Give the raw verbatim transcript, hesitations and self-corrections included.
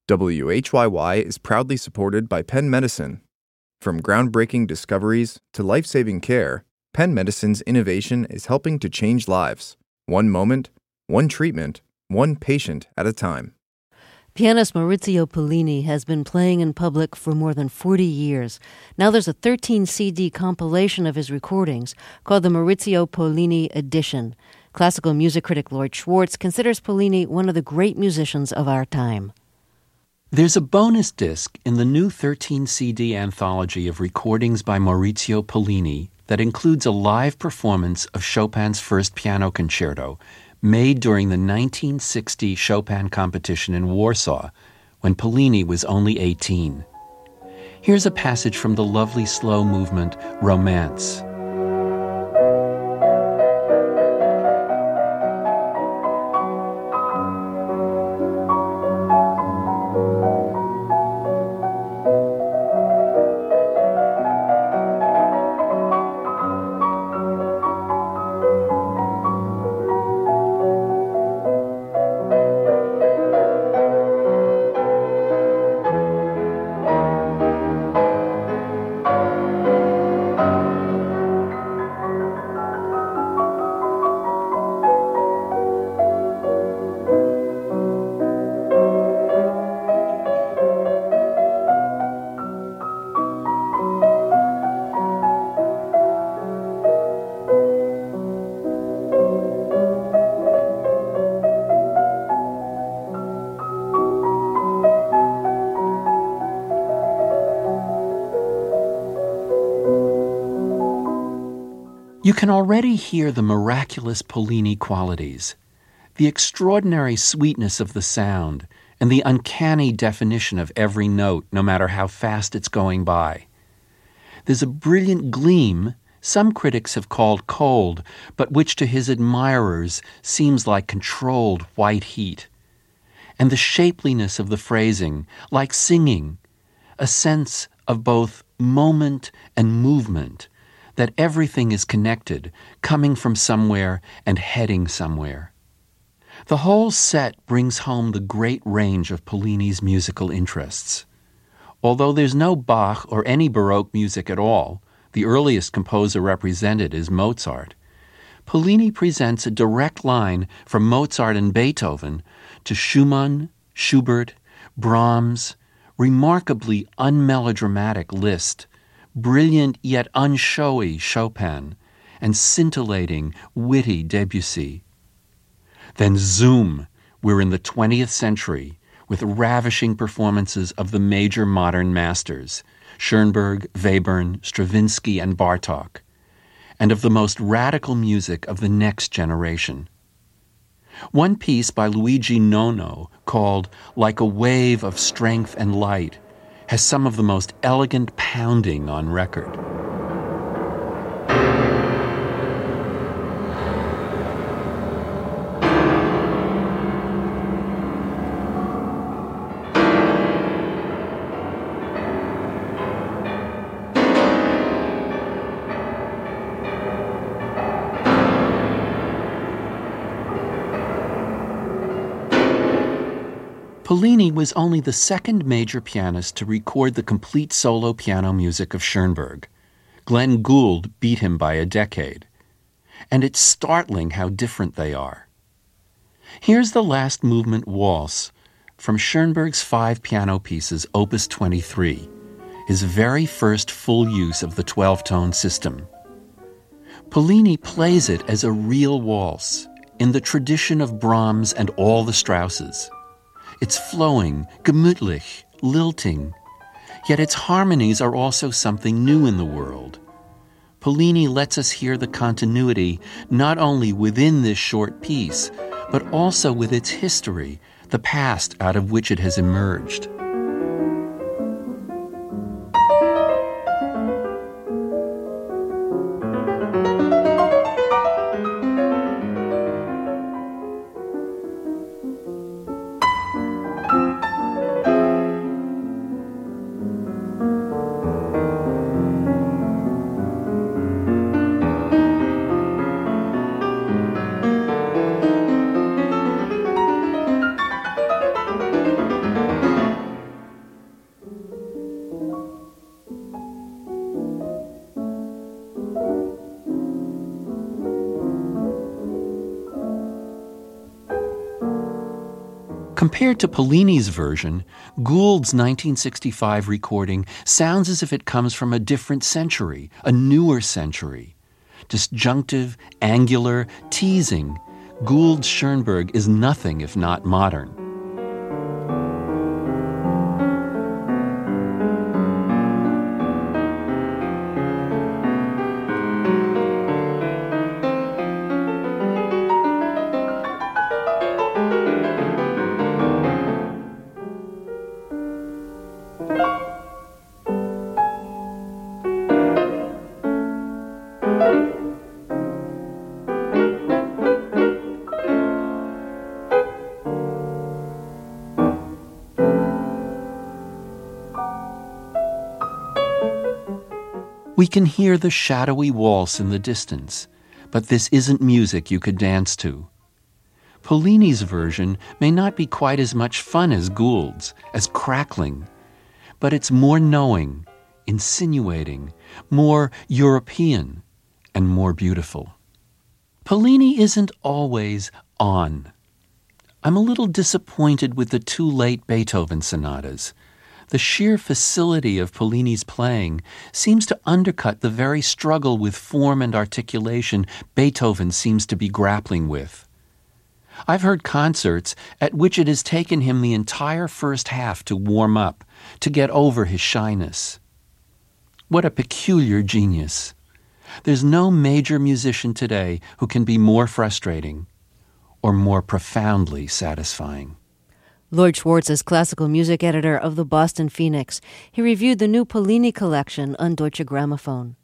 W H Y Y is proudly supported by Penn Medicine. From groundbreaking discoveries to life-saving care, Penn Medicine's innovation is helping to change lives, one moment, one treatment, one patient at a time. Pianist Maurizio Pollini has been playing in public for more than forty years. Now there's a thirteen C D compilation of his recordings called the Maurizio Pollini Edition. Classical music critic Lloyd Schwartz considers Pollini one of the great musicians of our time. There's a bonus disc in the new thirteen C D anthology of recordings by Maurizio Pollini that includes a live performance of Chopin's first piano concerto made during the nineteen sixty Chopin competition in Warsaw when Pollini was only eighteen. Here's a passage from the lovely slow movement Romance. You can already hear the miraculous Pollini qualities, the extraordinary sweetness of the sound, and the uncanny definition of every note, no matter how fast it's going by. There's a brilliant gleam some critics have called cold, but which to his admirers seems like controlled white heat. And the shapeliness of the phrasing, like singing, a sense of both moment and movement, that everything is connected, coming from somewhere and heading somewhere. The whole set brings home the great range of Pollini's musical interests. Although there's no Bach or any Baroque music at all, the earliest composer represented is Mozart, Pollini presents a direct line from Mozart and Beethoven to Schumann, Schubert, Brahms, remarkably unmelodramatic Liszt, brilliant yet unshowy Chopin, and scintillating, witty Debussy. Then zoom, we're in the twentieth century, with ravishing performances of the major modern masters, Schoenberg, Webern, Stravinsky, and Bartók, and of the most radical music of the next generation. One piece by Luigi Nono, called Like a Wave of Strength and Light, has some of the most elegant pounding on record. Pollini was only the second major pianist to record the complete solo piano music of Schoenberg. Glenn Gould beat him by a decade. And it's startling how different they are. Here's the last movement waltz from Schoenberg's five piano pieces, Opus twenty-three, his very first full use of the twelve-tone system. Pollini plays it as a real waltz, in the tradition of Brahms and all the Strausses. It's flowing, gemütlich, lilting, yet its harmonies are also something new in the world. Pollini lets us hear the continuity not only within this short piece, but also with its history, the past out of which it has emerged. Compared to Pollini's version, Gould's nineteen sixty-five recording sounds as if it comes from a different century, a newer century. Disjunctive, angular, teasing, Gould's Schoenberg is nothing if not modern. We can hear the shadowy waltz in the distance, but this isn't music you could dance to. Pollini's version may not be quite as much fun as Gould's, as crackling, but it's more knowing, insinuating, more European, and more beautiful. Pollini isn't always on. I'm a little disappointed with the two late Beethoven sonatas. The sheer facility of Pollini's playing seems to undercut the very struggle with form and articulation Beethoven seems to be grappling with. I've heard concerts at which it has taken him the entire first half to warm up, to get over his shyness. What a peculiar genius. There's no major musician today who can be more frustrating or more profoundly satisfying. Lloyd Schwartz is classical music editor of the Boston Phoenix. He reviewed the new Pollini collection on Deutsche Grammophon.